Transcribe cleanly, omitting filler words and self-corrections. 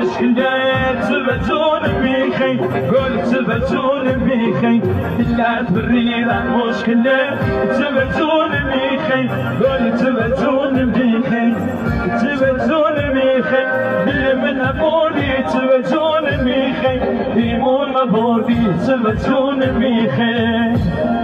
مشكلة تبتون بيخي قول تبتون بيخي لا تبرير مشكلة تبتون بيخي قول تبتون بيخي تبتون بيخي اللي من أبوري تبتون بيخي يمون أبوري تبتون بيخي